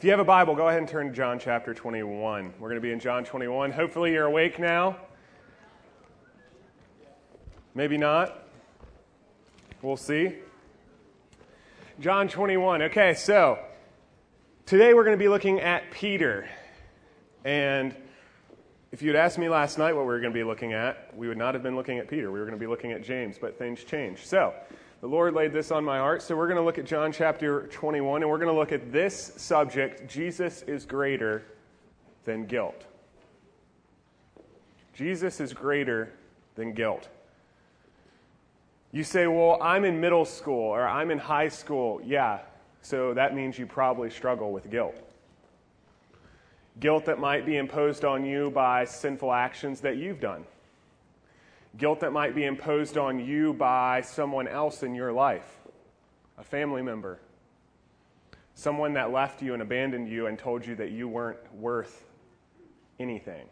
If you have a Bible, go ahead and turn to John chapter 21. We're going to be in John 21. Hopefully you're awake now. Maybe not. We'll see. John 21. Okay, so today we're going to be looking at Peter. And if you had asked me last night what we were going to be looking at, we would not have been looking at Peter. We were going to be looking at James, but things changed. So the Lord laid this on my heart. So we're going to look at John chapter 21, and we're going to look at this subject: Jesus is greater than guilt. Jesus is greater than guilt. You say, well, I'm in middle school or I'm in high school. Yeah, so that means you probably struggle with guilt. Guilt that might be imposed on you by sinful actions that you've done. Guilt that might be imposed on you by someone else in your life, a family member, someone that left you and abandoned you and told you that you weren't worth anything.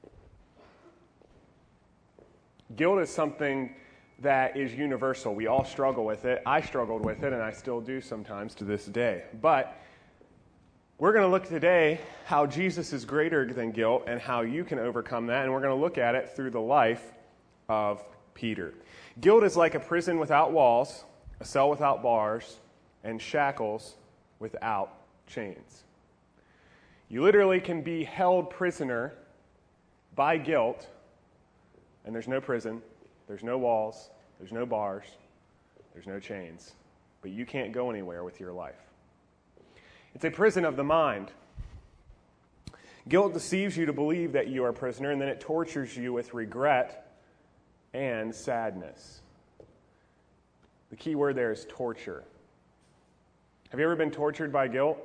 Guilt is something that is universal. We all struggle with it. I struggled with it, and I still do sometimes to this day. But we're going to look today how Jesus is greater than guilt and how you can overcome that, and we're going to look at it through the life of Peter. Guilt is like a prison without walls, a cell without bars, and shackles without chains. You literally can be held prisoner by guilt, and there's no prison, there's no walls, there's no bars, there's no chains, but you can't go anywhere with your life. It's a prison of the mind. Guilt deceives you to believe that you are a prisoner, and then it tortures you with regret and sadness. The key word there is torture. Have you ever been tortured by guilt?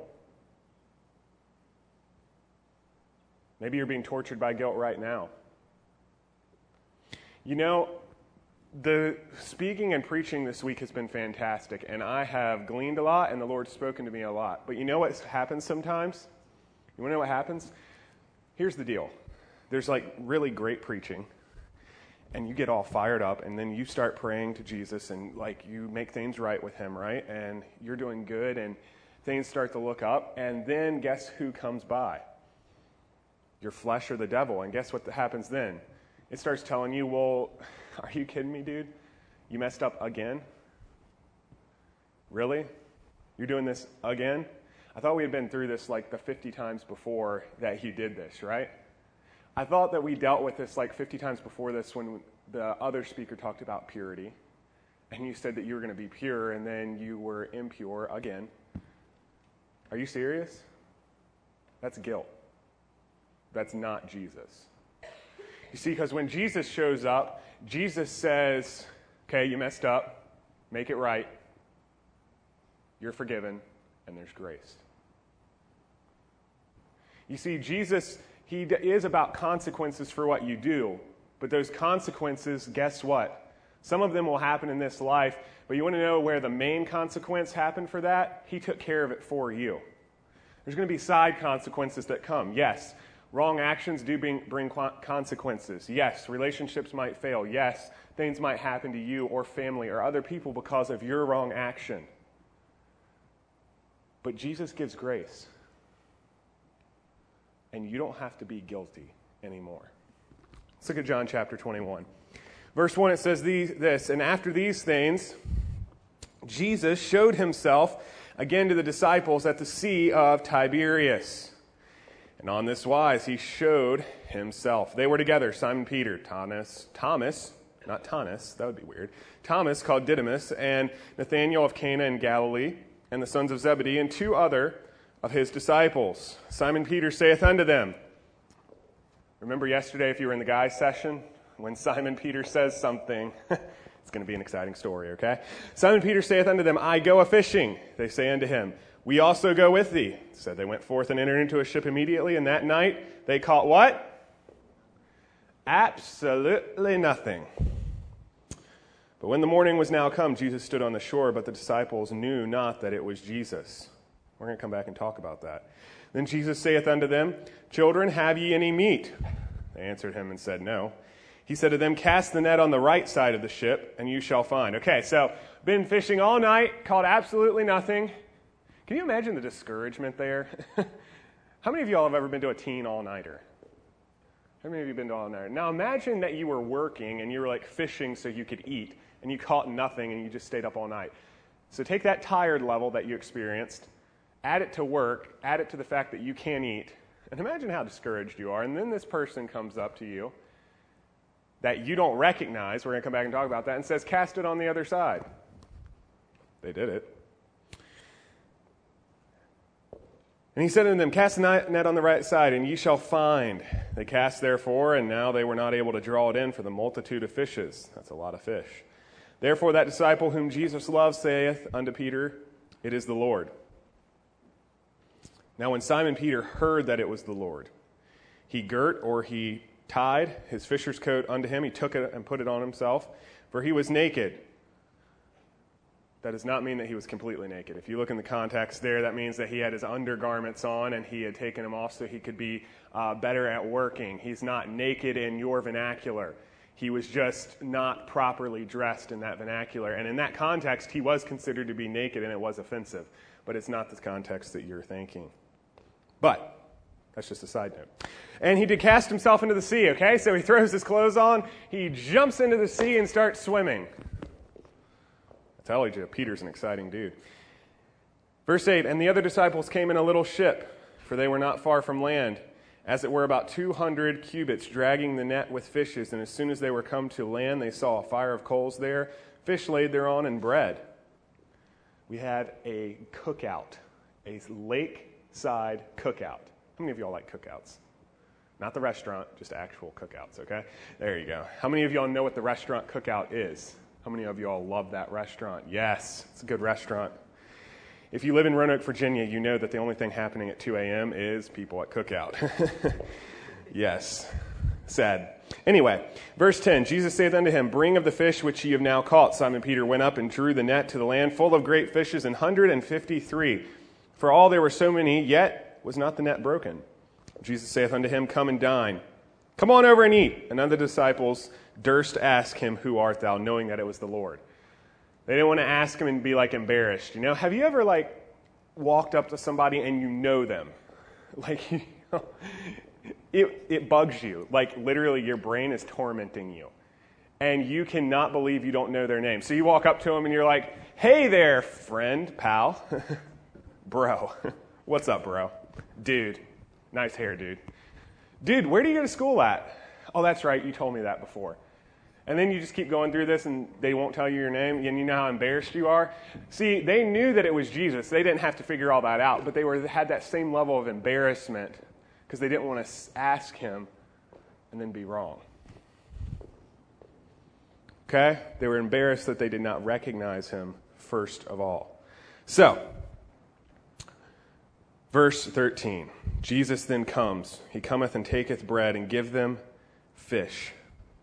Maybe you're being tortured by guilt right now. You know, the speaking and preaching this week has been fantastic, and I have gleaned a lot, and the Lord's spoken to me a lot. But you know what happens sometimes? You want to know what happens? Here's the deal. There's like really great preaching, and you get all fired up, and then you start praying to Jesus, and like you make things right with him, right? And you're doing good, and things start to look up, and then guess who comes by? Your flesh or the devil, and guess what happens then? It starts telling you, well, are you kidding me, dude? You messed up again? Really? You're doing this again? I thought we had been through this like the 50 times before that you did this, right? I thought that we dealt with this like 50 times before this when the other speaker talked about purity, and you said that you were going to be pure, and then you were impure again. Are you serious? That's guilt. That's not Jesus. You see, because when Jesus shows up, Jesus says, okay, you messed up, make it right, you're forgiven, and there's grace. You see, Jesus, he is about consequences for what you do, but those consequences, guess what? Some of them will happen in this life, but you want to know where the main consequence happened for that? He took care of it for you. There's going to be side consequences that come, yes. Wrong actions do bring consequences. Yes, relationships might fail. Yes, things might happen to you or family or other people because of your wrong action. But Jesus gives grace. And you don't have to be guilty anymore. Let's look at John chapter 21. Verse 1, it says this, and after these things, Jesus showed himself again to the disciples at the Sea of Tiberias. And on this wise he showed himself. They were together, Simon Peter, Thomas, not Thomas, that would be weird, Thomas called Didymus, and Nathanael of Cana in Galilee, and the sons of Zebedee, and two other of his disciples. Simon Peter saith unto them, remember yesterday if you were in the guys session, when Simon Peter says something, it's going to be an exciting story, okay? Simon Peter saith unto them, I go a-fishing. They say unto him, we also go with thee. So they went forth and entered into a ship immediately, and that night they caught what? Absolutely nothing. But when the morning was now come, Jesus stood on the shore, but the disciples knew not that it was Jesus. We're going to come back and talk about that. Then Jesus saith unto them, children, have ye any meat? They answered him and said, no. He said to them, cast the net on the right side of the ship, and you shall find. Okay, so been fishing all night, caught absolutely nothing. Can you imagine the discouragement there? How many of y'all have ever been to a teen all-nighter? How many of you have been to all-nighter? Now imagine that you were working and you were like fishing so you could eat, and you caught nothing and you just stayed up all night. So take that tired level that you experienced, add it to work, add it to the fact that you can't eat, and imagine how discouraged you are. And then this person comes up to you that you don't recognize, we're going to come back and talk about that, and says, cast it on the other side. They did it. And he said unto them, cast the net on the right side, and ye shall find. They cast therefore, and now they were not able to draw it in for the multitude of fishes. That's a lot of fish. Therefore that disciple whom Jesus loved saith unto Peter, it is the Lord. Now when Simon Peter heard that it was the Lord, he girt, or he tied, his fisher's coat unto him. He took it and put it on himself, for he was naked. That does not mean that he was completely naked. If you look in the context there, that means that he had his undergarments on and he had taken them off so he could be better at working. He's not naked in your vernacular. He was just not properly dressed in that vernacular. And in that context, he was considered to be naked, and it was offensive. But it's not the context that you're thinking. But that's just a side note. And he did cast himself into the sea, okay? So he throws his clothes on, he jumps into the sea and starts swimming. I tell you, Peter's an exciting dude. Verse 8, and the other disciples came in a little ship, for they were not far from land, as it were about 200 cubits, dragging the net with fishes. And as soon as they were come to land, they saw a fire of coals there, fish laid thereon, and bread. We had a cookout, a lakeside cookout. How many of y'all like cookouts? Not the restaurant, just actual cookouts, okay? There you go. How many of y'all know what the restaurant cookout is? How many of y'all love that restaurant? Yes, it's a good restaurant. If you live in Roanoke, Virginia, you know that the only thing happening at 2 a.m. is people at cookout. Yes, sad. Anyway, verse 10, Jesus saith unto him, bring of the fish which ye have now caught. Simon Peter went up and drew the net to the land full of great fishes, 153. For all there were so many, yet was not the net broken. Jesus saith unto him, come and dine. Come on over and eat. And none of the disciples durst ask him, who art thou, knowing that it was the Lord. They didn't want to ask him and be like embarrassed. You know, have you ever like walked up to somebody and you know them? Like, you know, it bugs you. Like literally your brain is tormenting you. And you cannot believe you don't know their name. So you walk up to them and you're like, hey there, friend, pal. Bro. What's up, bro? Dude. Nice hair, dude. Dude, where do you go to school at? Oh, that's right. You told me that before. And then you just keep going through this and they won't tell you your name, and you know how embarrassed you are. See, they knew that it was Jesus. They didn't have to figure all that out, but they had that same level of embarrassment because they didn't want to ask him and then be wrong. Okay? They were embarrassed that they did not recognize him first of all. So, verse 13, Jesus then comes. He cometh and taketh bread and give them fish.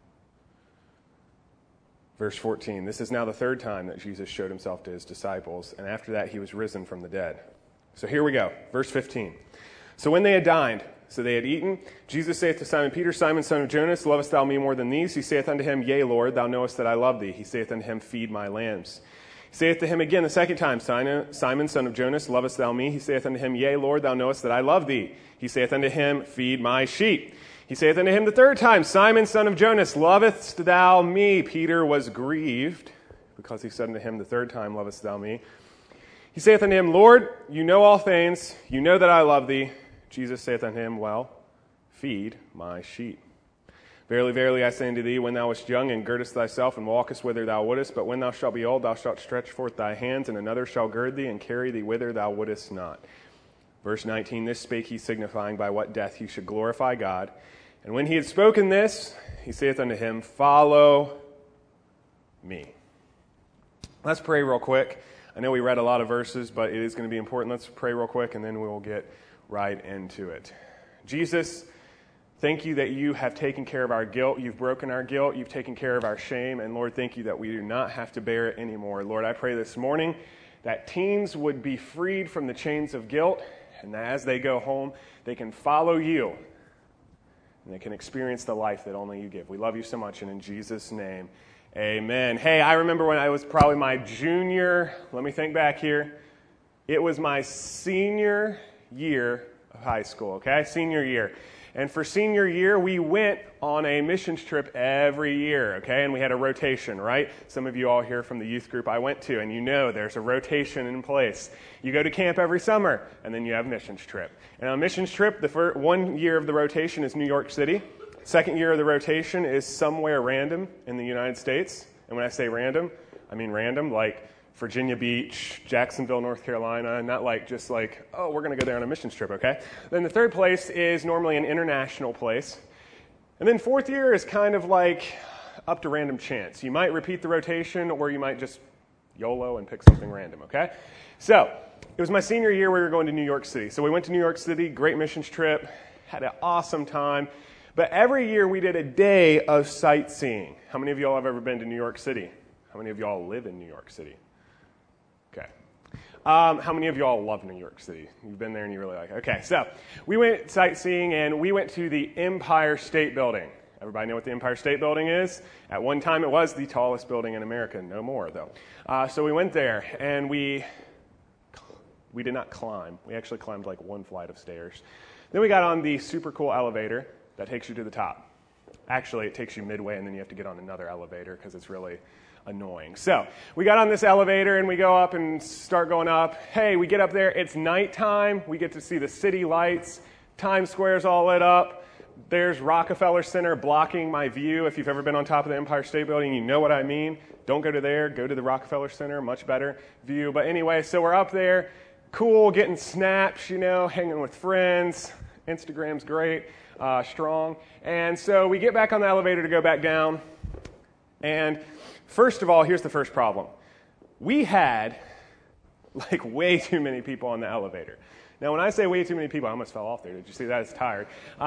Verse 14, this is now the third time that Jesus showed himself to his disciples, and after that he was risen from the dead. So here we go, verse 15. So when they had dined, so they had eaten, Jesus saith to Simon Peter, Simon, son of Jonas, lovest thou me more than these? He saith unto him, Yea, Lord, thou knowest that I love thee. He saith unto him, Feed my lambs. He saith to him again the second time, Simon, son of Jonas, lovest thou me? He saith unto him, Yea, Lord, thou knowest that I love thee. He saith unto him, Feed my sheep. He saith unto him the third time, Simon, son of Jonas, lovest thou me? Peter was grieved, because he said unto him the third time, Lovest thou me? He saith unto him, Lord, you know all things, you know that I love thee. Jesus saith unto him, Well, feed my sheep. Verily, verily, I say unto thee, when thou wast young, and girdest thyself, and walkest whither thou wouldest, but when thou shalt be old, thou shalt stretch forth thy hands, and another shall gird thee, and carry thee whither thou wouldest not. Verse 19, this spake he, signifying by what death he should glorify God. And when he had spoken this, he saith unto him, Follow me. Let's pray real quick. I know we read a lot of verses, but it is going to be important. Let's pray real quick, and then we will get right into it. Jesus, thank you that you have taken care of our guilt. You've broken our guilt. You've taken care of our shame. And Lord, thank you that we do not have to bear it anymore. Lord, I pray this morning that teens would be freed from the chains of guilt, and that as they go home, they can follow you, and they can experience the life that only you give. We love you so much, and in Jesus' name, amen. Hey, I remember when I was probably my junior, let me think back here, It was my senior year of high school, okay? Senior year. And for senior year, we went on a missions trip every year, okay? And we had a rotation, right? Some of you all here from the youth group I went to, and you know there's a rotation in place. You go to camp every summer, and then you have missions trip. And on a missions trip, the first 1 year of the rotation is New York City. Second year of the rotation is somewhere random in the United States. And when I say random, I mean random, like Virginia Beach, Jacksonville, North Carolina, not like just like, oh, we're going to go there on a missions trip, okay? Then the third place is normally an international place. And then fourth year is kind of like up to random chance. You might repeat the rotation or you might just YOLO and pick something random, okay? So it was my senior year we were going to New York City. So we went to New York City, great missions trip, had an awesome time. But every year we did a day of sightseeing. How many of y'all have ever been to New York City? How many of y'all live in New York City? Okay. How many of y'all love New York City? You've been there and you really like it. Okay, so we went sightseeing and we went to the Empire State Building. Everybody know what the Empire State Building is? At one time it was the tallest building in America. No more, though. So we went there and we did not climb. We actually climbed like one flight of stairs. Then we got on the super cool elevator that takes you to the top. Actually, it takes you midway and then you have to get on another elevator because it's really annoying. So we got on this elevator and we go up and start going up. Hey, we get up there. It's nighttime. We get to see the city lights. Times Square's all lit up. There's Rockefeller Center blocking my view. If you've ever been on top of the Empire State Building, you know what I mean. Don't go to there. Go to the Rockefeller Center. Much better view. But anyway, so we're up there. Cool, getting snaps, hanging with friends. Instagram's great, strong. And so we get back on the elevator to go back down. And first of all, here's the first problem. We had like way too many people on the elevator. Now, when I say way too many people, I almost fell off there. Did you see that? I was tired.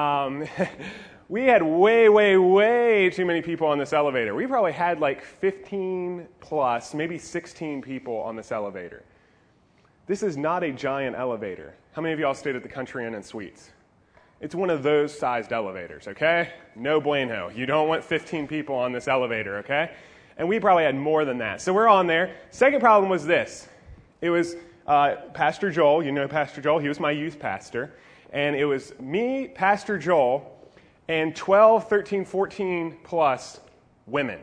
We had way, way, way too many people on this elevator. We probably had like 15 plus, maybe 16 people on this elevator. This is not a giant elevator. How many of y'all stayed at the Country Inn and Suites? It's one of those sized elevators, okay? No bueno. You don't want 15 people on this elevator, okay? And we probably had more than that. So we're on there. Second problem was this. It was Pastor Joel. You know Pastor Joel. He was my youth pastor. And it was me, Pastor Joel, and 12, 13, 14 plus women.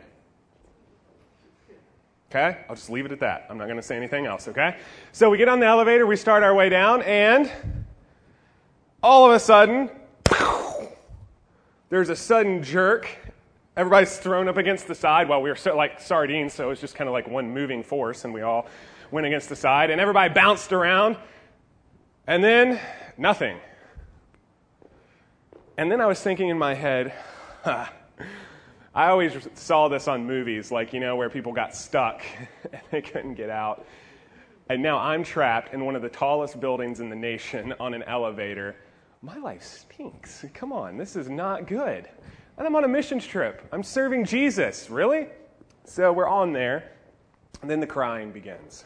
Okay? I'll just leave it at that. I'm not going to say anything else, okay? So we get on the elevator, we start our way down, and all of a sudden, there's a sudden jerk. Everybody's thrown up against the side while we were like sardines, so it was just kind of like one moving force, and we all went against the side, and everybody bounced around, and then nothing. And then I was thinking in my head, I always saw this on movies, like, where people got stuck and they couldn't get out. And now I'm trapped in one of the tallest buildings in the nation on an elevator. My life stinks. Come on, this is not good. And I'm on a missions trip. I'm serving Jesus. Really? So we're on there, and then the crying begins.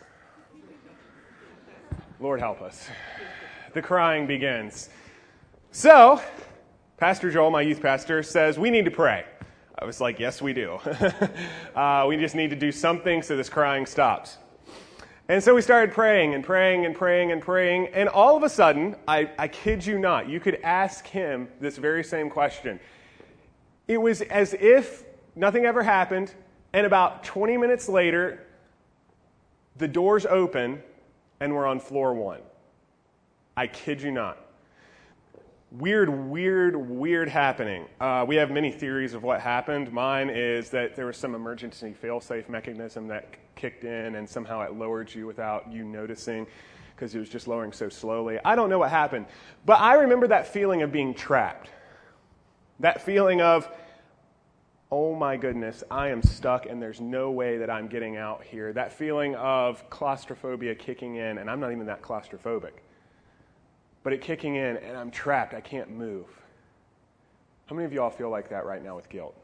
Lord help us. The crying begins. So, Pastor Joel, my youth pastor, says, we need to pray. I was like, yes, we do. We just need to do something so this crying stops. And so we started praying and praying and praying and praying. And all of a sudden, I kid you not, you could ask him this very same question. It was as if nothing ever happened. And about 20 minutes later, the doors open and we're on floor 1. I kid you not. Weird happening. We have many theories of what happened. Mine is that there was some emergency fail-safe mechanism that kicked in and somehow it lowered you without you noticing because it was just lowering so slowly. I don't know what happened. But I remember that feeling of being trapped. That feeling of, oh my goodness, I am stuck and there's no way that I'm getting out here. That feeling of claustrophobia kicking in, and I'm not even that claustrophobic. But it kicking in, and I'm trapped. I can't move. How many of y'all feel like that right now with guilt?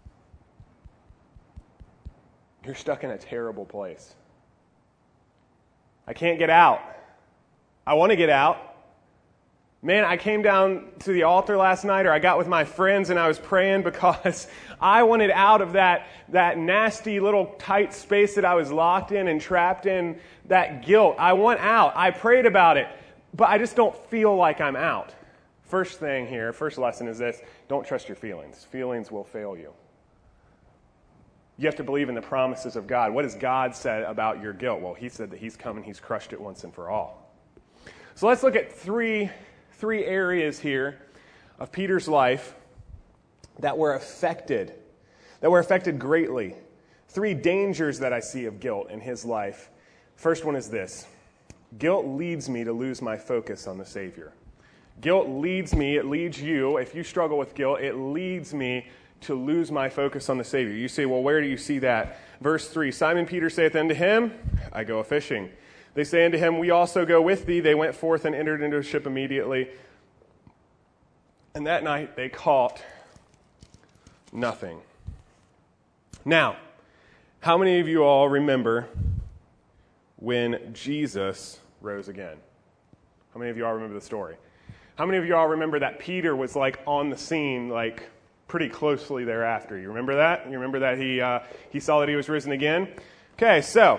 You're stuck in a terrible place. I can't get out. I want to get out. Man, I came down to the altar last night, or I got with my friends and I was praying because I wanted out of that nasty little tight space that I was locked in and trapped in, that guilt. I want out. I prayed about it, but I just don't feel like I'm out. First thing here, first lesson is this: don't trust your feelings. Feelings will fail you. You have to believe in the promises of God. What has God said about your guilt? Well, he said that he's come and he's crushed it once and for all. So let's look at three areas here of Peter's life that were affected greatly. Three dangers that I see of guilt in his life. First one is this: guilt leads me to lose my focus on the Savior. Guilt leads me, it leads you, if you struggle with guilt, it leads me to lose my focus on the Savior. You say, well, where do you see that? Verse 3, Simon Peter saith unto him, I go a-fishing. They say unto him, we also go with thee. They went forth and entered into a ship immediately. And that night they caught nothing. Now, how many of you all remember when Jesus rose again? How many of you all remember the story? How many of you all remember that Peter was on the scene pretty closely thereafter? You remember that? You remember that he saw that he was risen again? Okay, so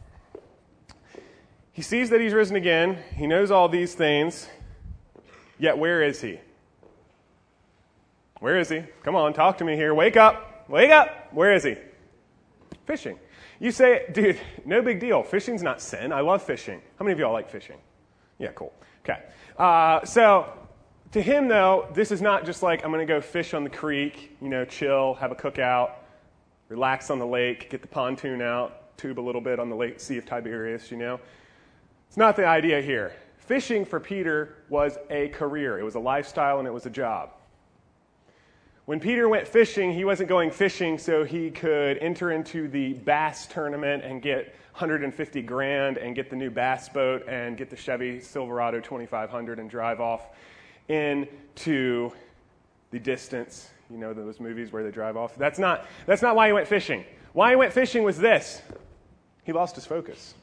he sees that he's risen again. He knows all these things. Yet where is he? Where is he? Come on, talk to me here. Wake up. Wake up. Where is he? Fishing. You say, dude, no big deal. Fishing's not sin. I love fishing. How many of y'all like fishing? Yeah, cool. Okay. So to him, though, this is not just I'm going to go fish on the creek, chill, have a cookout, relax on the lake, get the pontoon out, tube a little bit on the lake, Sea of Tiberias, It's not the idea here. Fishing for Peter was a career. It was a lifestyle and it was a job. When Peter went fishing, he wasn't going fishing so he could enter into the bass tournament and get 150 grand and get the new bass boat and get the Chevy Silverado 2500 and drive off into the distance. You know those movies where they drive off? That's not why he went fishing. Why he went fishing was this: he lost his focus.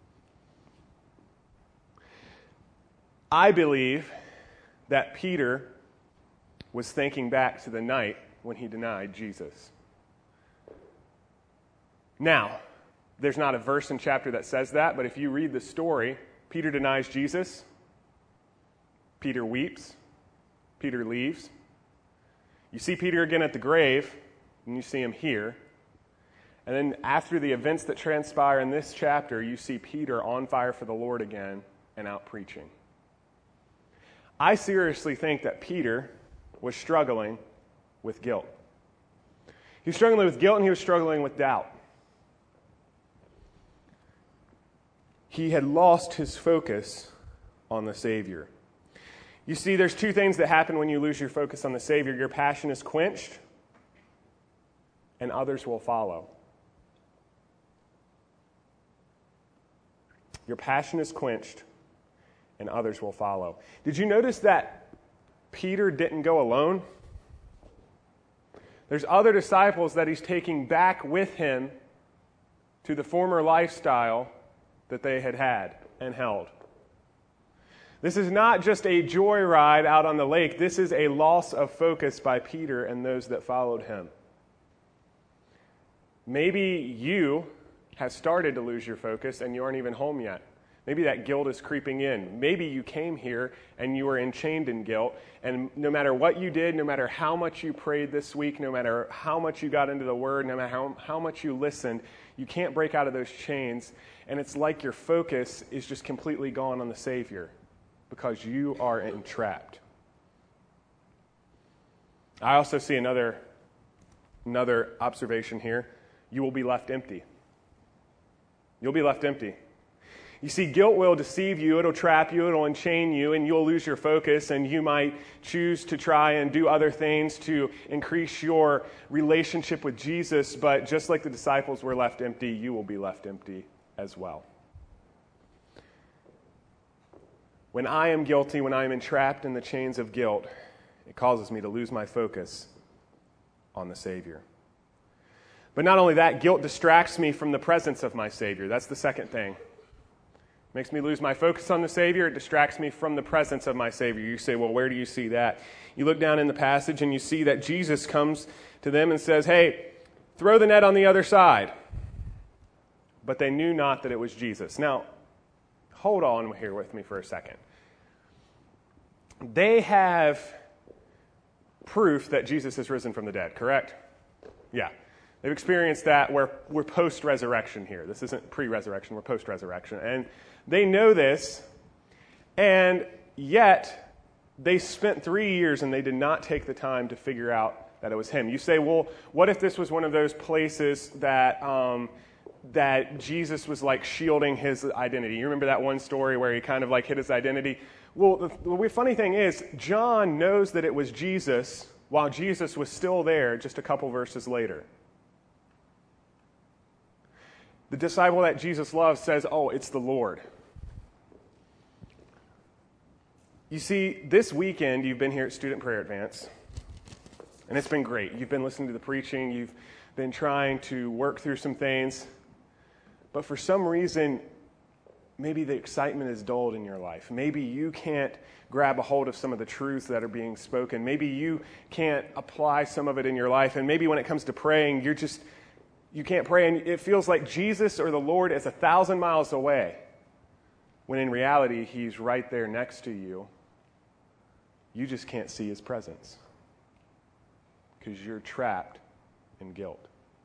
I believe that Peter was thinking back to the night when he denied Jesus. Now, there's not a verse in chapter that says that, but if you read the story, Peter denies Jesus, Peter weeps, Peter leaves. You see Peter again at the grave, and you see him here. And then after the events that transpire in this chapter, you see Peter on fire for the Lord again and out preaching. I seriously think that Peter was struggling with guilt. He was struggling with guilt and he was struggling with doubt. He had lost his focus on the Savior. You see, there's two things that happen when you lose your focus on the Savior. Your passion is quenched, and others will follow. Your passion is quenched, and others will follow. Did you notice that Peter didn't go alone? There's other disciples that he's taking back with him to the former lifestyle that they had and held. This is not just a joyride out on the lake. This is a loss of focus by Peter and those that followed him. Maybe you have started to lose your focus and you aren't even home yet. Maybe that guilt is creeping in. Maybe you came here and you were enchained in guilt, and no matter what you did, no matter how much you prayed this week, no matter how much you got into the Word, no matter how much you listened, you can't break out of those chains, and it's like your focus is just completely gone on the Savior because you are entrapped. I also see another observation here. You will be left empty. You'll be left empty. You see, guilt will deceive you, it'll trap you, it'll enchain you, and you'll lose your focus, and you might choose to try and do other things to increase your relationship with Jesus, but just like the disciples were left empty, you will be left empty as well. When I am guilty, when I am entrapped in the chains of guilt, it causes me to lose my focus on the Savior. But not only that, guilt distracts me from the presence of my Savior. That's the second thing. Makes me lose my focus on the Savior. It distracts me from the presence of my Savior. You say, well, where do you see that? You look down in the passage and you see that Jesus comes to them and says, hey, throw the net on the other side. But they knew not that it was Jesus. Now, hold on here with me for a second. They have proof that Jesus has risen from the dead, correct? Yeah. They've experienced that. We're post-resurrection here. This isn't pre-resurrection. We're post-resurrection. And they know this, and yet they spent 3 years and they did not take the time to figure out that it was him. You say, well, what if this was one of those places that that Jesus was like shielding his identity? You remember that one story where he kind of like hid his identity? Well, the funny thing is, John knows that it was Jesus while Jesus was still there just a couple verses later. The disciple that Jesus loves says, oh, it's the Lord. You see, this weekend you've been here at Student Prayer Advance, and it's been great. You've been listening to the preaching. You've been trying to work through some things. But for some reason, maybe the excitement is dulled in your life. Maybe you can't grab a hold of some of the truths that are being spoken. Maybe you can't apply some of it in your life. And maybe when it comes to praying, you can't pray, and it feels like Jesus or the Lord is 1,000 miles away, when in reality, he's right there next to you. You just can't see his presence because you're trapped in guilt.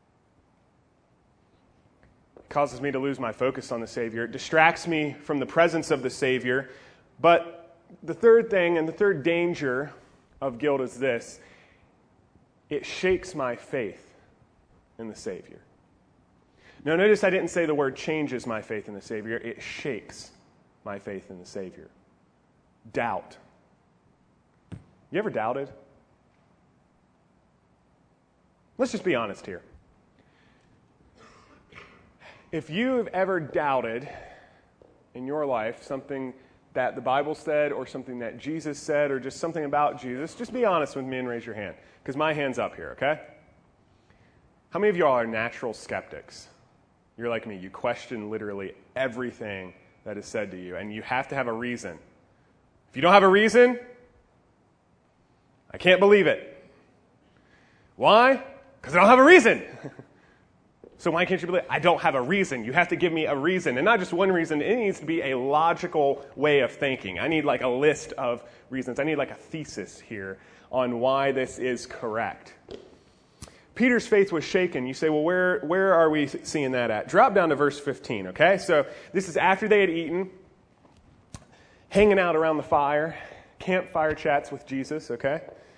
It causes me to lose my focus on the Savior. It distracts me from the presence of the Savior. But the third thing and the third danger of guilt is this: it shakes my faith in the Savior. Now, notice I didn't say the word changes my faith in the Savior. It shakes my faith in the Savior. Doubt. You ever doubted? Let's just be honest here. If you've ever doubted in your life something that the Bible said or something that Jesus said or just something about Jesus, just be honest with me and raise your hand, because my hand's up here, okay? How many of y'all are natural skeptics? You're like me. You question literally everything that is said to you, and you have to have a reason. If you don't have a reason, I can't believe it. Why? Because I don't have a reason. So why can't you believe it? I don't have a reason. You have to give me a reason, and not just one reason. It needs to be a logical way of thinking. I need like a list of reasons. I need like a thesis here on why this is correct. Peter's faith was shaken. You say, well, where are we seeing that at? Drop down to verse 15, okay? So this is after they had eaten, hanging out around the fire, campfire chats with Jesus, okay?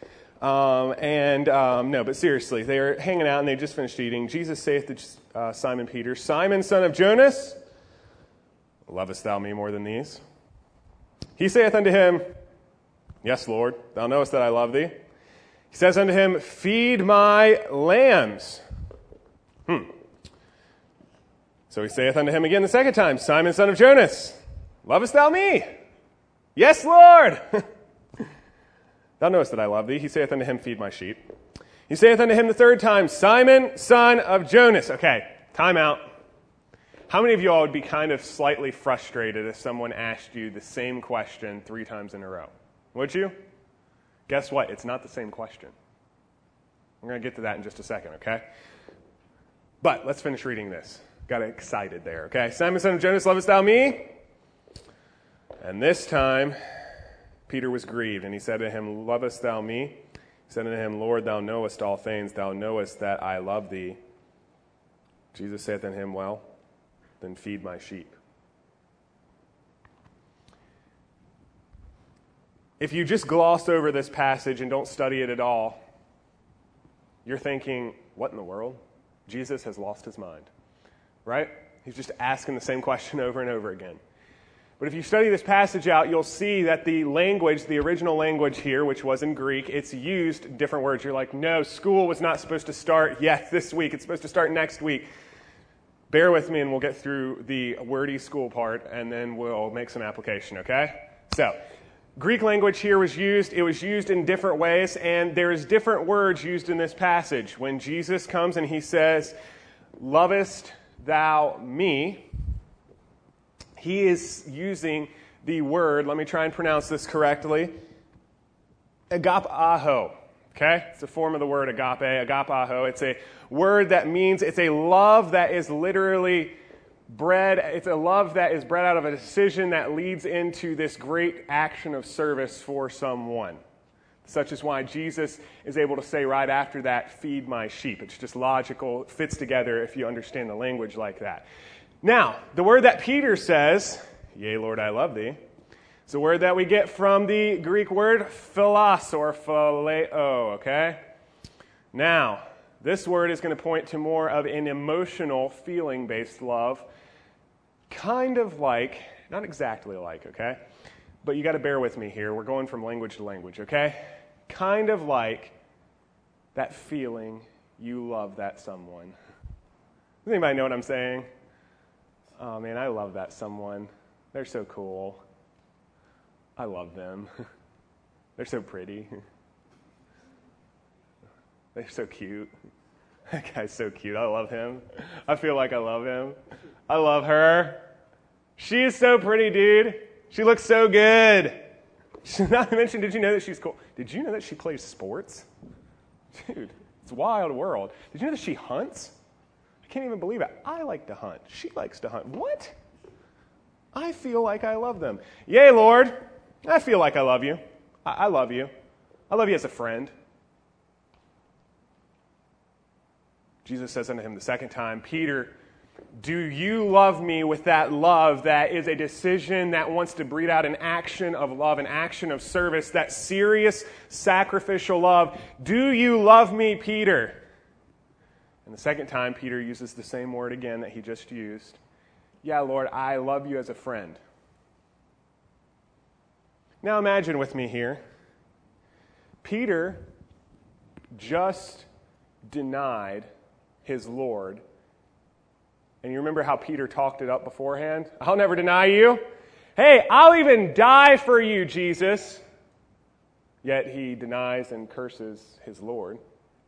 No, but seriously, they are hanging out and they just finished eating. Jesus saith to Simon Peter, Simon, son of Jonas, lovest thou me more than these? He saith unto him, Yes, Lord, thou knowest that I love thee. He says unto him, Feed my lambs. So he saith unto him again the second time, Simon, son of Jonas, lovest thou me? Yes, Lord. Thou knowest that I love thee. He saith unto him, Feed my sheep. He saith unto him the third time, Simon, son of Jonas. Okay, time out. How many of you all would be kind of slightly frustrated if someone asked you the same question 3 times in a row? Would you? Guess what? It's not the same question. We're going to get to that in just a second, okay? But let's finish reading this. Got excited there, okay? Simon, son of Jonas, lovest thou me? And this time, Peter was grieved, and he said to him, Lovest thou me? He said unto him, Lord, thou knowest all things. Thou knowest that I love thee. Jesus saith unto him, Well, then feed my sheep. If you just gloss over this passage and don't study it at all, you're thinking, what in the world? Jesus has lost his mind, right? He's just asking the same question over and over again. But if you study this passage out, you'll see that the language, the original language here, which was in Greek, it's used different words. You're like, no, school was not supposed to start yet this week. It's supposed to start next week. Bear with me and we'll get through the wordy school part and then we'll make some application, okay? So, Greek language here was used. It was used in different ways, and there's different words used in this passage. When Jesus comes and he says, Lovest thou me? he is using the word, let me try and pronounce this correctly, agapao. Okay? It's a form of the word agape, agapao. It's a word that means it's a love that is literally bred, it's a love that is bred out of a decision that leads into this great action of service for someone. Such is why Jesus is able to say right after that, feed my sheep. It's just logical. It fits together if you understand the language like that. Now, the word that Peter says, yea, Lord, I love thee, it's a word that we get from the Greek word philos or phileo, okay? Now, this word is going to point to more of an emotional, feeling-based love, kind of like, not exactly like, okay? But you got to bear with me here. We're going from language to language, okay? Kind of like that feeling you love that someone. Does anybody know what I'm saying? Oh, man, I love that someone. They're so cool. I love them. They're so pretty. They're so cute. That guy's so cute. I love him. I feel like I love him. I love her. She is so pretty, dude. She looks so good. Not to mention, did you know that she's cool? Did you know that she plays sports? Dude, it's a wild world. Did you know that she hunts? I can't even believe it. I like to hunt. She likes to hunt. What? I feel like I love them. Yea, Lord, I feel like I love you. I love you. I love you as a friend. Jesus says unto him the second time, Peter, do you love me with that love that is a decision that wants to breed out an action of love, an action of service, that serious sacrificial love? Do you love me, Peter? And the second time, Peter uses the same word again that he just used. Yeah, Lord, I love you as a friend. Now imagine with me here. Peter just denied his Lord. And you remember how Peter talked it up beforehand? I'll never deny you. Hey, I'll even die for you, Jesus. Yet he denies and curses his Lord.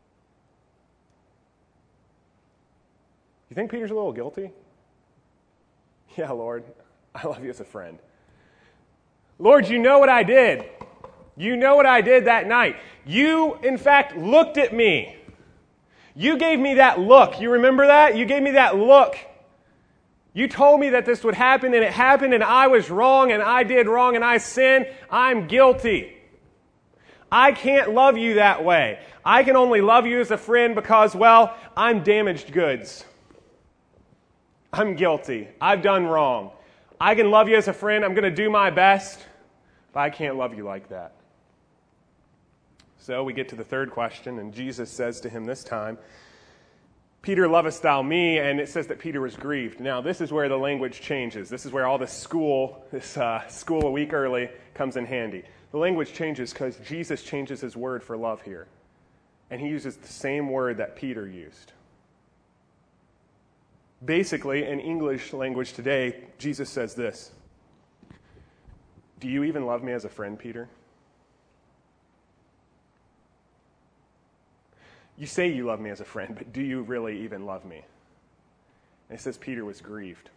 You think Peter's a little guilty? Yeah, Lord, I love you as a friend. Lord, you know what I did. You know what I did that night. You, in fact, looked at me. You gave me that look. You remember that? You gave me that look. You told me that this would happen, and it happened, and I was wrong, and I did wrong, and I sinned. I'm guilty. I can't love you that way. I can only love you as a friend because, well, I'm damaged goods. I'm guilty. I've done wrong. I can love you as a friend. I'm going to do my best, but I can't love you like that. So we get to the third question, and Jesus says to him this time, Peter, lovest thou me? And it says that Peter was grieved. Now, this is where the language changes. This is where all this school a week early comes in handy. The language changes because Jesus changes his word for love here. And he uses the same word that Peter used. Basically, in English language today, Jesus says this. Do you even love me as a friend, Peter? You say you love me as a friend, but do you really even love me? And it says Peter was grieved.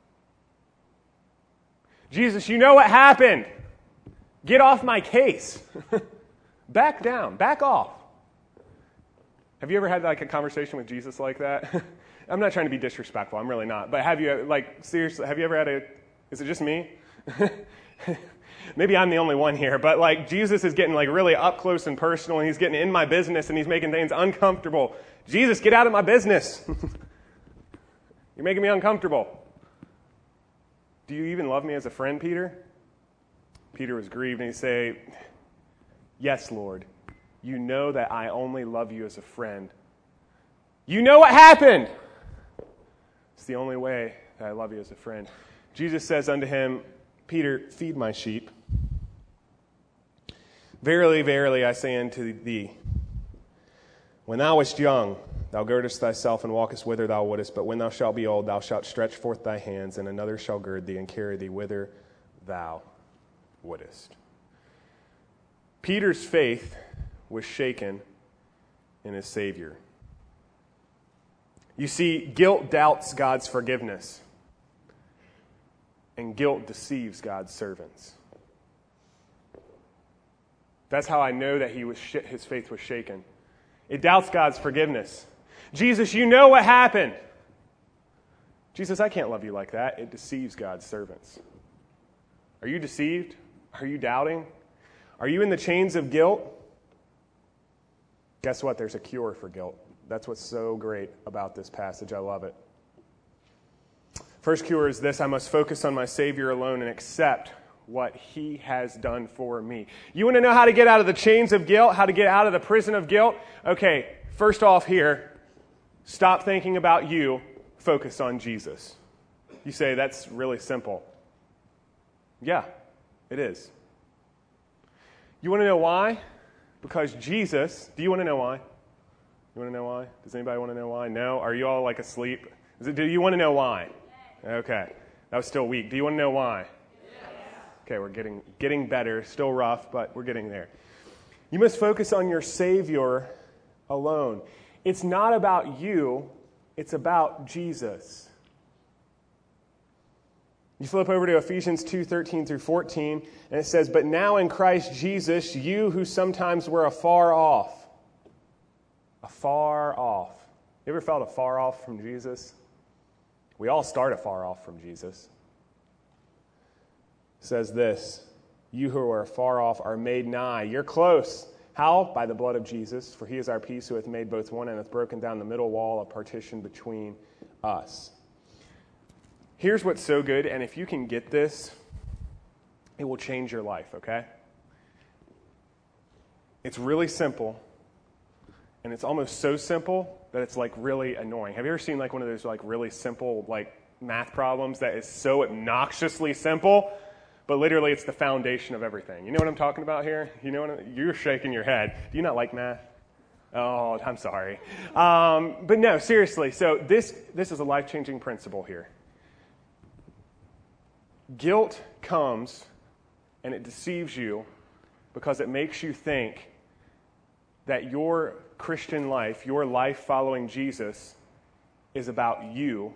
Jesus, you know what happened. Get off my case. Back down. Back off. Have you ever had like a conversation with Jesus like that? I'm not trying to be disrespectful. I'm really not. But seriously, have you ever had is it just me? Maybe I'm the only one here, but Jesus is getting really up close and personal, and he's getting in my business, and he's making things uncomfortable. Jesus, get out of my business. You're making me uncomfortable. Do you even love me as a friend, Peter? Peter was grieved, and he said, yes, Lord. You know that I only love you as a friend. You know what happened. It's the only way that I love you as a friend. Jesus says unto him, Peter, feed my sheep. Verily, verily, I say unto thee, when thou wast young, thou girdest thyself and walkest whither thou wouldest, but when thou shalt be old, thou shalt stretch forth thy hands, and another shall gird thee and carry thee whither thou wouldest. Peter's faith was shaken in his Savior. You see, guilt doubts God's forgiveness. and guilt deceives God's servants. That's how I know that his faith was shaken. It doubts God's forgiveness. Jesus, you know what happened. Jesus, I can't love you like that. It deceives God's servants. Are you deceived? Are you doubting? Are you in the chains of guilt? Guess what? There's a cure for guilt. That's what's so great about this passage. I love it. First cure is this: I must focus on my Savior alone and accept what He has done for me. You want to know how to get out of the chains of guilt, how to get out of the prison of guilt? Okay, first off here, stop thinking about you, focus on Jesus. You say, that's really simple. Yeah, it is. You want to know why? Because Jesus, do you want to know why? You want to know why? Does anybody want to know why? No? Are you all like asleep? Do you want to know why? Okay, that was still weak. Do you want to know why? Okay, we're getting better. Still rough, but we're getting there. You must focus on your Savior alone. It's not about you. It's about Jesus. You flip over to Ephesians 2:13 through 14, and it says, "But now in Christ Jesus, you who sometimes were afar off." Afar off. You ever felt afar off from Jesus? We all start afar off from Jesus. It says this: "You who are far off are made nigh." You're close. How? By the blood of Jesus. For He is our peace, who hath made both one and hath broken down the middle wall, a partition between us. Here's what's so good, and if you can get this, it will change your life, okay? It's really simple, and it's almost so simple that it's like really annoying. Have you ever seen like one of those like really simple like math problems that is so obnoxiously simple, but literally it's the foundation of everything? You know what I'm talking about here? You know you're shaking your head. Do you not like math? Oh, I'm sorry. But no, seriously. So this is a life-changing principle here. Guilt comes and it deceives you because it makes you think that your Christian life, your life following Jesus, is about you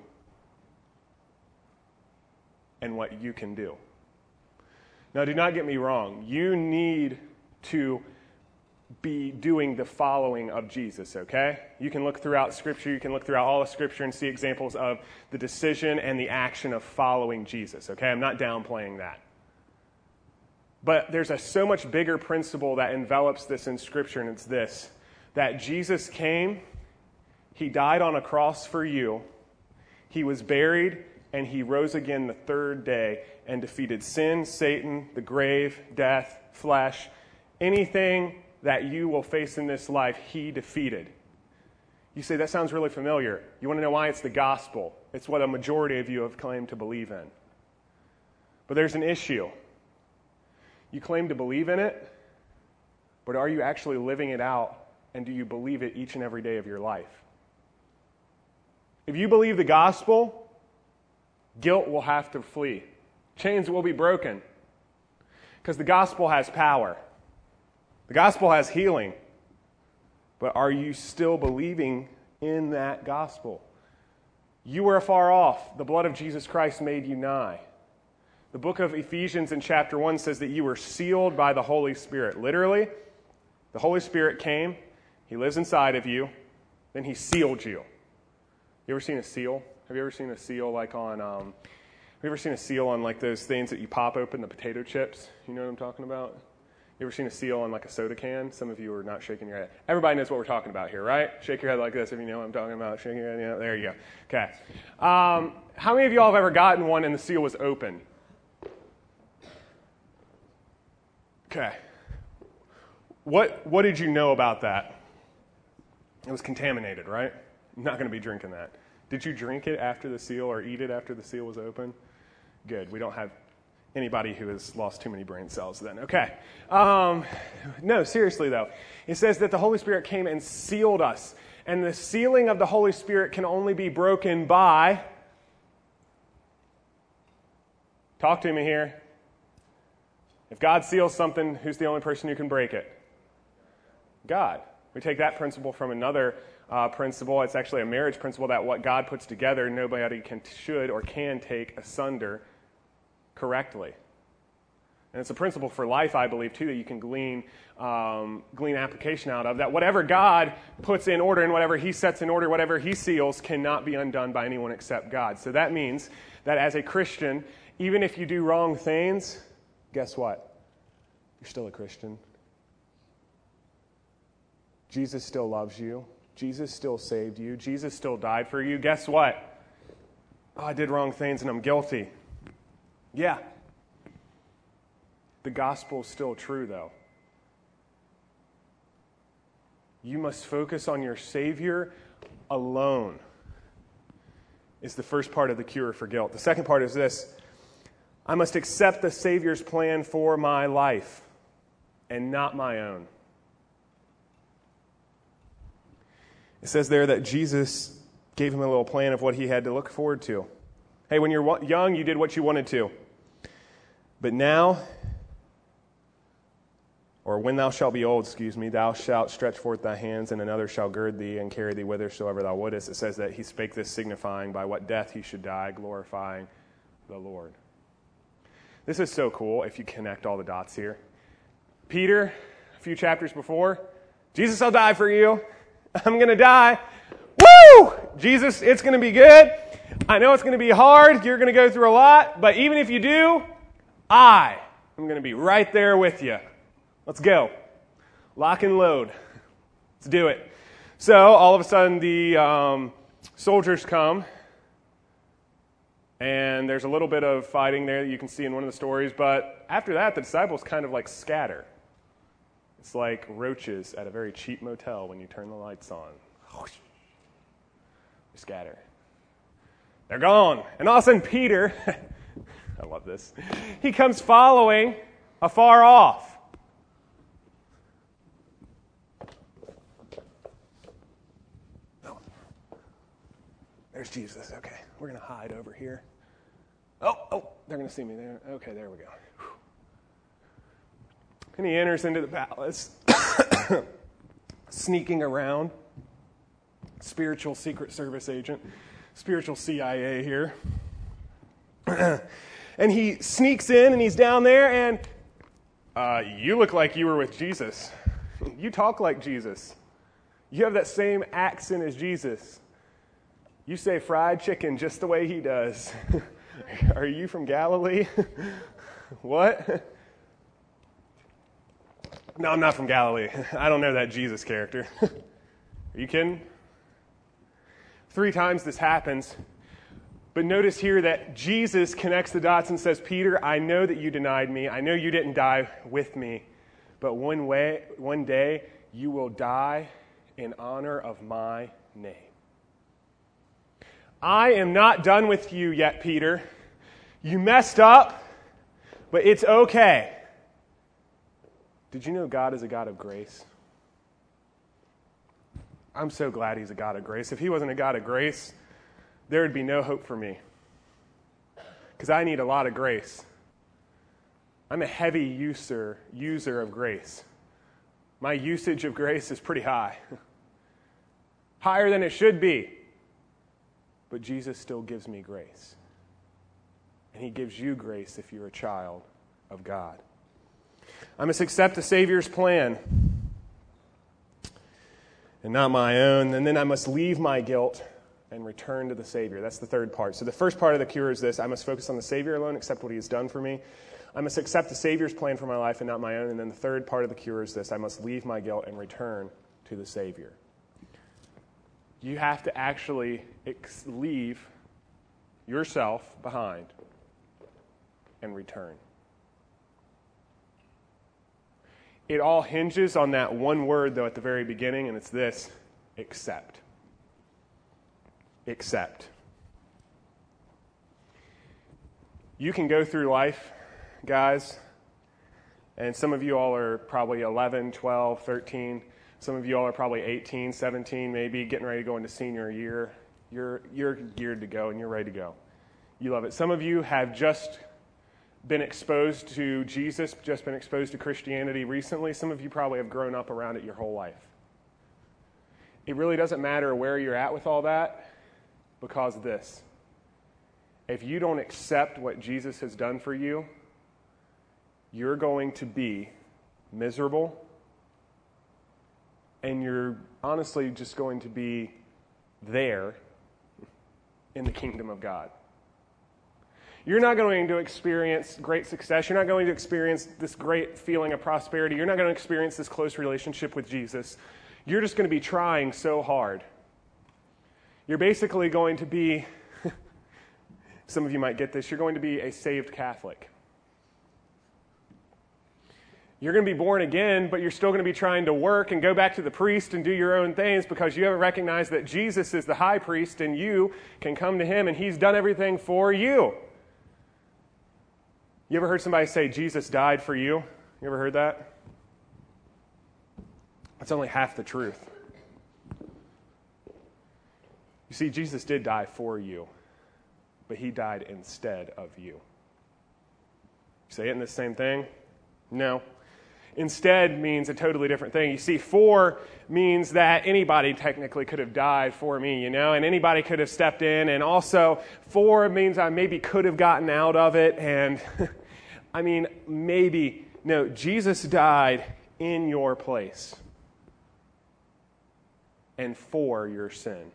and what you can do. Now, do not get me wrong. You need to be doing the following of Jesus, okay? You can look throughout Scripture, you can look throughout all of Scripture and see examples of the decision and the action of following Jesus, okay? I'm not downplaying that. But there's a so much bigger principle that envelops this in Scripture, and it's this: that Jesus came, He died on a cross for you, He was buried, and He rose again the third day and defeated sin, Satan, the grave, death, flesh, anything that you will face in this life, He defeated. You say, that sounds really familiar. You want to know why? It's the gospel. It's what a majority of you have claimed to believe in. But there's an issue. You claim to believe in it, but are you actually living it out, and do you believe it each and every day of your life? If you believe the gospel, guilt will have to flee. Chains will be broken. Because the gospel has power. The gospel has healing. But are you still believing in that gospel? You were afar off. The blood of Jesus Christ made you nigh. The book of Ephesians in chapter 1 says that you were sealed by the Holy Spirit. Literally, the Holy Spirit came. He lives inside of you. Then He sealed you. You ever seen a seal? Have you ever seen a seal like on... have you ever seen a seal on like those things that you pop open, the potato chips? You know what I'm talking about? You ever seen a seal on like a soda can? Some of you are not shaking your head. Everybody knows what we're talking about here, right? Shake your head like this if you know what I'm talking about. Shake your head, yeah, there you go. Okay. How many of y'all have ever gotten one and the seal was open? Okay. What did you know about that? It was contaminated, right? I'm not going to be drinking that. Did you drink it after the seal or eat it after the seal was open? Good. We don't have anybody who has lost too many brain cells then. Okay. No, seriously though. It says that the Holy Spirit came and sealed us. And the sealing of the Holy Spirit can only be broken by... Talk to me here. If God seals something, who's the only person who can break it? God. We take that principle from another principle. It's actually a marriage principle, that what God puts together, nobody should or can take asunder. correctly. And it's a principle for life, I believe, too, that you can glean application out of, that whatever God puts in order and whatever he sets in order, whatever he seals, cannot be undone by anyone except God. So that means that as a Christian, even if you do wrong things, guess what? You're still a Christian. Jesus still loves you. Jesus still saved you. Jesus still died for you. Guess what? Oh, I did wrong things and I'm guilty. Yeah. The gospel is still true, though. You must focus on your Savior alone, is the first part of the cure for guilt. The second part is this: I must accept the Savior's plan for my life and not my own. It says there that Jesus gave him a little plan of what he had to look forward to. Hey, when you're young, you did what you wanted to. But now, or when thou shalt be old, thou shalt stretch forth thy hands, and another shall gird thee and carry thee whithersoever thou wouldest. It says that he spake this signifying by what death he should die, glorifying the Lord. This is so cool if you connect all the dots here. Peter, a few chapters before, Jesus, I'll die for you. I'm going to die. Woo! Jesus, it's going to be good. I know it's going to be hard. You're going to go through a lot. But even if you do, I'm going to be right there with you. Let's go. Lock and load. Let's do it. So all of a sudden the soldiers come. And there's a little bit of fighting there that you can see in one of the stories. But after that, the disciples kind of like scatter. It's like roaches at a very cheap motel when you turn the lights on. They scatter. They're gone. And all of a sudden, Peter, I love this, he comes following afar off. There's Jesus. Okay, we're going to hide over here. Oh, they're going to see me there. Okay, there we go. And he enters into the palace, sneaking around. Spiritual Secret Service agent, spiritual CIA here. And he sneaks in, and he's down there, and you look like you were with Jesus. You talk like Jesus. You have that same accent as Jesus. You say fried chicken just the way he does. Are you from Galilee? What? No, I'm not from Galilee. I don't know that Jesus character. Are you kidding? 3 times this happens. But notice here that Jesus connects the dots and says, Peter, I know that you denied me. I know you didn't die with me. But one day you will die in honor of my name. I am not done with you yet, Peter. You messed up, but it's okay. Did you know God is a God of grace? I'm so glad he's a God of grace. If he wasn't a God of grace, there would be no hope for me. Because I need a lot of grace. I'm a heavy user of grace. My usage of grace is pretty high. Higher than it should be. But Jesus still gives me grace. And he gives you grace if you're a child of God. I must accept the Savior's plan and not my own. And then I must leave my guilt and return to the Savior. That's the third part. So the first part of the cure is this: I must focus on the Savior alone, accept what he has done for me. I must accept the Savior's plan for my life and not my own. And then the third part of the cure is this: I must leave my guilt and return to the Savior. You have to actually leave yourself behind and return. It all hinges on that one word, though, at the very beginning, and it's this: accept. Accept. You can go through life, guys, and some of you all are probably 11, 12, 13. Some of you all are probably 18, 17, maybe, getting ready to go into senior year. You're geared to go, and you're ready to go. You love it. Some of you have just been exposed to Jesus, just been exposed to Christianity recently. Some of you probably have grown up around it your whole life. It really doesn't matter where you're at with all that, because of this: if you don't accept what Jesus has done for you, you're going to be miserable, and you're honestly just going to be there in the kingdom of God. You're not going to experience great success. You're not going to experience this great feeling of prosperity. You're not going to experience this close relationship with Jesus. You're just going to be trying so hard. You're basically going to be, some of you might get this, you're going to be a saved Catholic. You're going to be born again, but you're still going to be trying to work and go back to the priest and do your own things because you haven't recognized that Jesus is the high priest and you can come to him and he's done everything for you. You ever heard somebody say, Jesus died for you? You ever heard that? That's only half the truth. You see, Jesus did die for you, but he died instead of you. Say it in the same thing? No. Instead means a totally different thing. You see, for means that anybody technically could have died for me, and anybody could have stepped in. And also, for means I maybe could have gotten out of it. And maybe. No, Jesus died in your place and for your sin.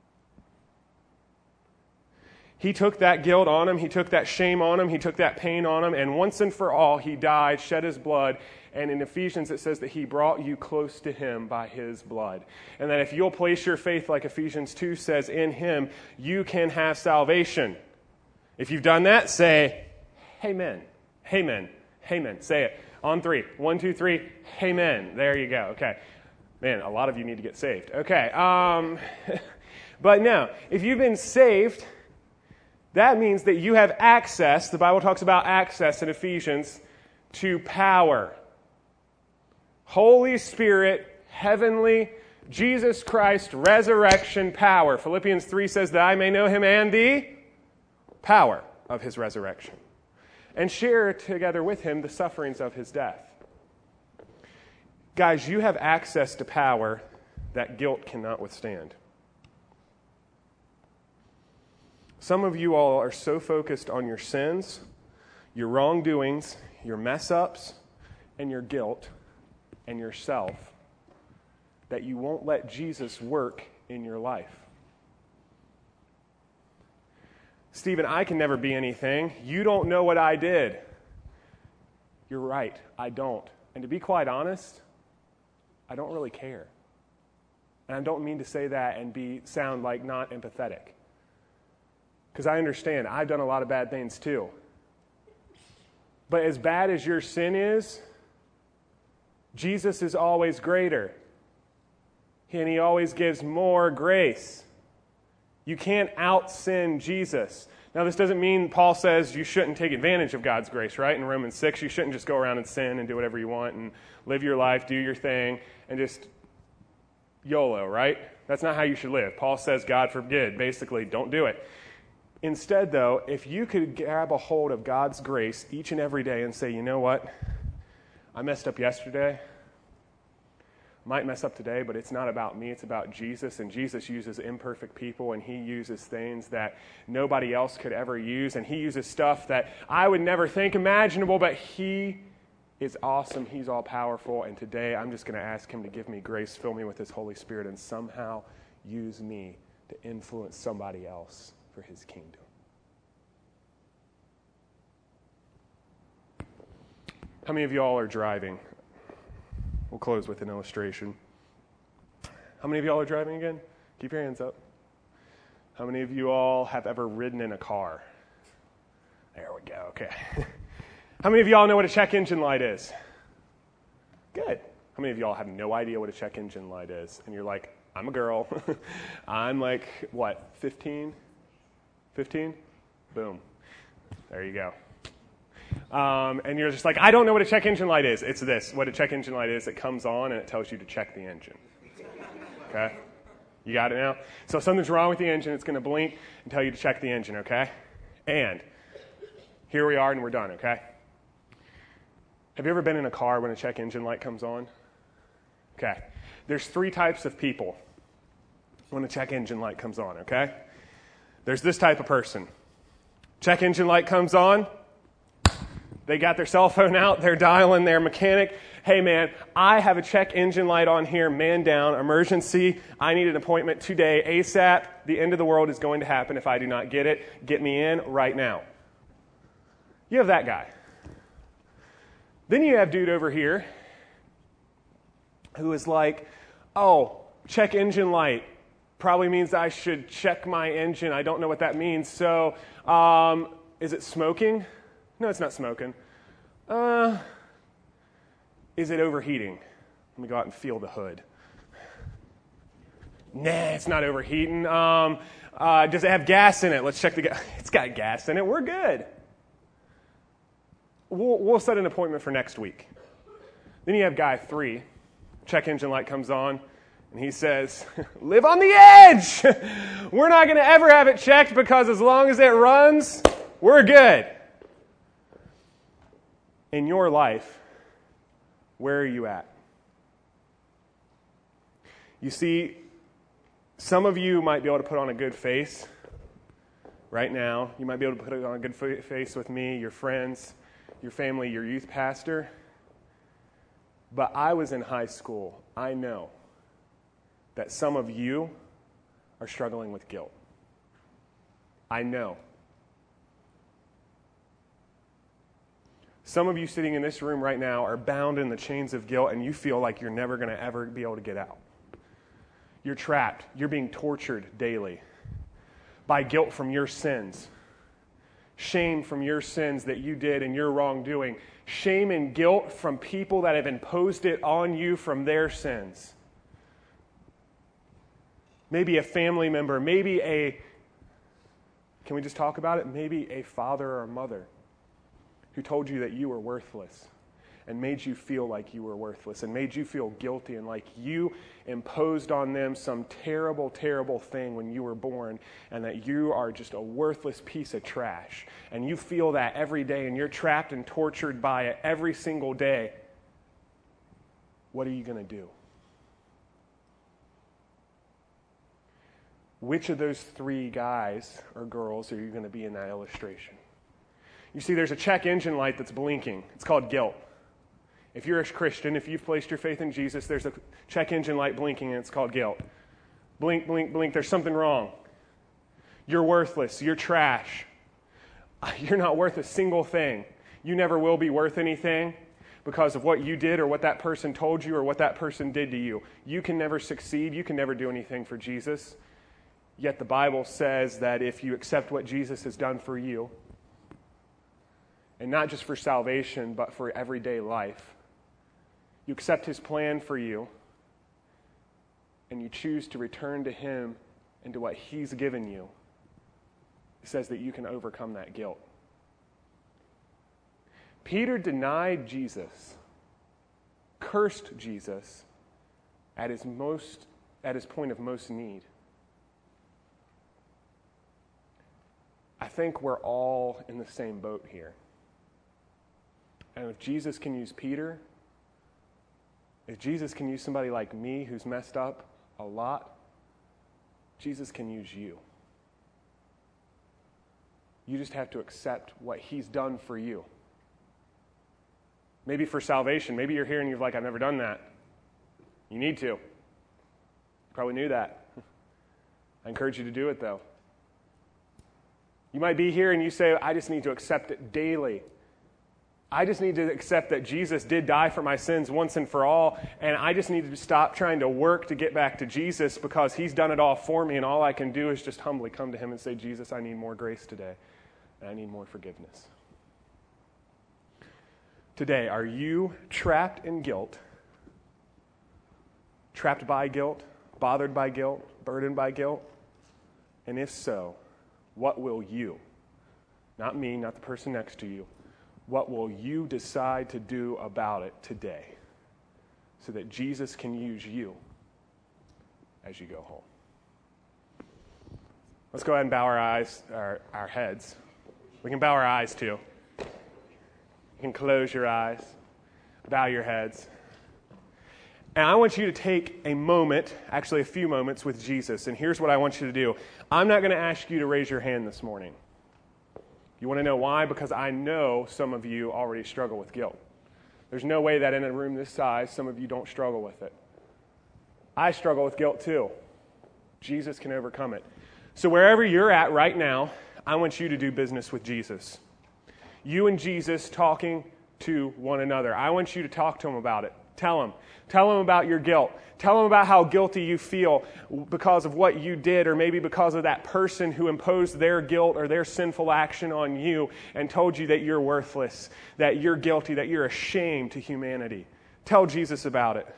He took that guilt on him. He took that shame on him. He took that pain on him. And once and for all, he died, shed his blood. And in Ephesians, it says that he brought you close to him by his blood. And that if you'll place your faith, like Ephesians 2 says, in him, you can have salvation. If you've done that, say, amen. Amen. Amen. Say it. On 3. 1, 2, 3. Amen. There you go. Okay. Man, a lot of you need to get saved. Okay. But no, if you've been saved, that means that you have access, the Bible talks about access in Ephesians, to power. Holy Spirit, heavenly, Jesus Christ, resurrection power. Philippians 3 says that I may know him and the power of his resurrection, and share together with him the sufferings of his death. Guys, you have access to power that guilt cannot withstand. Some of you all are so focused on your sins, your wrongdoings, your mess-ups, and your guilt, and yourself, that you won't let Jesus work in your life. Stephen, I can never be anything. You don't know what I did. You're right, I don't. And to be quite honest, I don't really care. And I don't mean to say that and sound like not empathetic. Because I understand, I've done a lot of bad things too. But as bad as your sin is, Jesus is always greater. And he always gives more grace. You can't out-sin Jesus. Now, this doesn't mean Paul says you shouldn't take advantage of God's grace, right? In Romans 6, you shouldn't just go around and sin and do whatever you want and live your life, do your thing, and just YOLO, right? That's not how you should live. Paul says, God forbid, basically, don't do it. Instead, though, if you could grab a hold of God's grace each and every day and say, you know what? I messed up yesterday. Might mess up today, but it's not about me. It's about Jesus, and Jesus uses imperfect people, and he uses things that nobody else could ever use, and he uses stuff that I would never think imaginable, but he is awesome. He's all-powerful, and today I'm just going to ask him to give me grace, fill me with his Holy Spirit, and somehow use me to influence somebody else for his kingdom. How many of y'all are driving? We'll close with an illustration. How many of y'all are driving again? Keep your hands up. How many of you all have ever ridden in a car? There we go, okay. How many of y'all know what a check engine light is? Good. How many of y'all have no idea what a check engine light is? And you're like, I'm a girl. I'm like, what, 15? 15? Boom. There you go. And you're just like, I don't know what a check engine light is. It's this. What a check engine light is, it comes on and it tells you to check the engine. Okay? You got it now? So if something's wrong with the engine, it's going to blink and tell you to check the engine, okay? And here we are and we're done, okay? Have you ever been in a car when a check engine light comes on? Okay. There's 3 types of people when a check engine light comes on, okay? There's this type of person. Check engine light comes on. They got their cell phone out. They're dialing their mechanic. Hey, man, I have a check engine light on here. Man down. Emergency. I need an appointment today. ASAP. The end of the world is going to happen if I do not get it. Get me in right now. You have that guy. Then you have dude over here who is like, oh, check engine light. Probably means I should check my engine. I don't know what that means. So, is it smoking? No, it's not smoking. Is it overheating? Let me go out and feel the hood. Nah, it's not overheating. Does it have gas in it? Let's check the gas. It's got gas in it. We're good. We'll set an appointment for next week. Then you have guy 3. Check engine light comes on, and he says, live on the edge. We're not going to ever have it checked because as long as it runs, we're good. In your life, where are you at? You see, some of you might be able to put on a good face right now. You might be able to put on a good face with me, your friends, your family, your youth pastor. But I was in high school. I know that some of you are struggling with guilt. I know. Some of you sitting in this room right now are bound in the chains of guilt, and you feel like you're never going to ever be able to get out. You're trapped. You're being tortured daily by guilt from your sins, shame from your sins that you did in your wrongdoing, shame and guilt from people that have imposed it on you from their sins. Maybe a family member, can we just talk about it? Maybe a father or a mother who told you that you were worthless and made you feel like you were worthless and made you feel guilty and like you imposed on them some terrible, terrible thing when you were born and that you are just a worthless piece of trash. And you feel that every day and you're trapped and tortured by it every single day. What are you going to do? Which of those 3 guys or girls are you going to be in that illustration? You see, there's a check engine light that's blinking. It's called guilt. If you're a Christian, if you've placed your faith in Jesus, there's a check engine light blinking, and it's called guilt. Blink, blink, blink. There's something wrong. You're worthless. You're trash. You're not worth a single thing. You never will be worth anything because of what you did or what that person told you or what that person did to you. You can never succeed. You can never do anything for Jesus. Yet the Bible says that if you accept what Jesus has done for you, and not just for salvation, but for everyday life. You accept his plan for you, and you choose to return to him and to what he's given you. It says that you can overcome that guilt. Peter denied Jesus, cursed Jesus at his point of most need. I think we're all in the same boat here. And if Jesus can use Peter, if Jesus can use somebody like me who's messed up a lot, Jesus can use you. You just have to accept what he's done for you. Maybe for salvation. Maybe you're here and you're like, I've never done that. You need to. You probably knew that. I encourage you to do it, though. You might be here and you say, I just need to accept it daily. I just need to accept that Jesus did die for my sins once and for all, and I just need to stop trying to work to get back to Jesus because he's done it all for me, and all I can do is just humbly come to him and say, Jesus, I need more grace today, and I need more forgiveness. Today, are you trapped in guilt? Trapped by guilt? Bothered by guilt? Burdened by guilt? And if so, what will you, not me, not the person next to you, what will you decide to do about it today so that Jesus can use you as you go home? Let's go ahead and bow our heads. We can bow our eyes too. You can close your eyes, bow your heads. And I want you to take a moment, actually a few moments with Jesus. And here's what I want you to do. I'm not going to ask you to raise your hand this morning. You want to know why? Because I know some of you already struggle with guilt. There's no way that in a room this size, some of you don't struggle with it. I struggle with guilt too. Jesus can overcome it. So wherever you're at right now, I want you to do business with Jesus. You and Jesus talking to one another. I want you to talk to him about it. Tell him. Tell him about your guilt. Tell him about how guilty you feel because of what you did, or maybe because of that person who imposed their guilt or their sinful action on you and told you that you're worthless, that you're guilty, that you're a shame to humanity. Tell Jesus about it.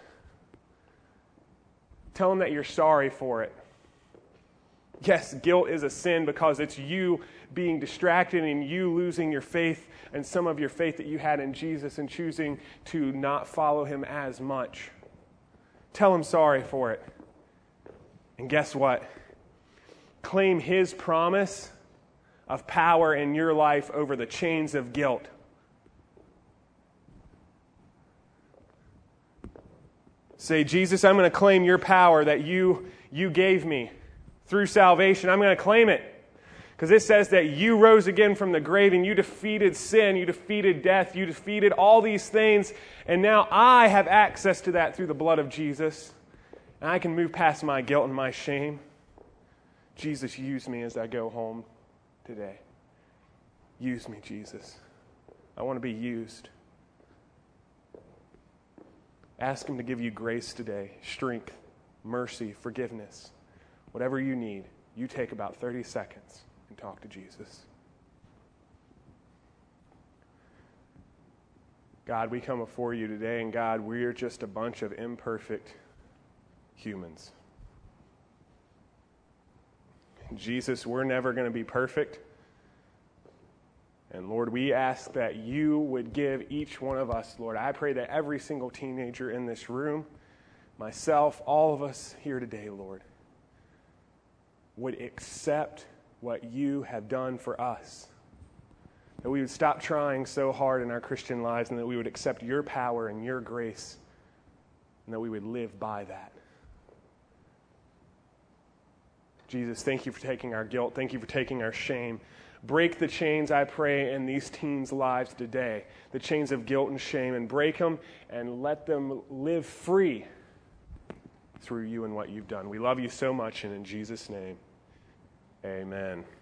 Tell him that you're sorry for it. Yes, guilt is a sin because it's you being distracted and you losing your faith and some of your faith that you had in Jesus and choosing to not follow him as much. Tell him sorry for it. And guess what? Claim his promise of power in your life over the chains of guilt. Say, Jesus, I'm going to claim your power that you gave me through salvation. I'm going to claim it. Because it says that you rose again from the grave and you defeated sin, you defeated death, you defeated all these things. And now I have access to that through the blood of Jesus. And I can move past my guilt and my shame. Jesus, use me as I go home today. Use me, Jesus. I want to be used. Ask him to give you grace today, strength, mercy, forgiveness. Whatever you need, you take about 30 seconds and talk to Jesus. God, we come before you today, and God, we're just a bunch of imperfect humans. Jesus, we're never going to be perfect. And Lord, we ask that you would give each one of us, Lord, I pray that every single teenager in this room, myself, all of us here today, Lord, would accept what you have done for us. That we would stop trying so hard in our Christian lives, and that we would accept your power and your grace, and that we would live by that. Jesus, thank you for taking our guilt. Thank you for taking our shame. Break the chains, I pray, in these teens' lives today, the chains of guilt and shame, and break them and let them live free through you and what you've done. We love you so much, and in Jesus' name, amen.